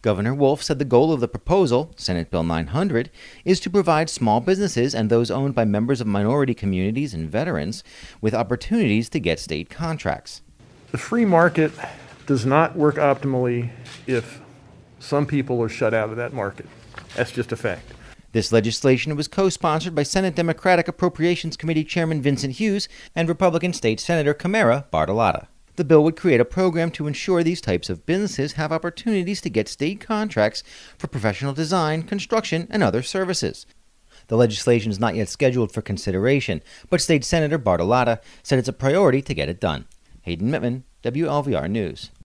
Governor Wolf said the goal of the proposal, Senate Bill 900, is to provide small businesses and those owned by members of minority communities and veterans with opportunities to get state contracts. The free market does not work optimally if some people are shut out of that market. That's just a fact. This legislation was co-sponsored by Senate Democratic Appropriations Committee Chairman Vincent Hughes and Republican State Senator Camara Bartolotta. The bill would create a program to ensure these types of businesses have opportunities to get state contracts for professional design, construction, and other services. The legislation is not yet scheduled for consideration, but State Senator Bartolotta said it's a priority to get it done. Hayden Mittman, WLVR News.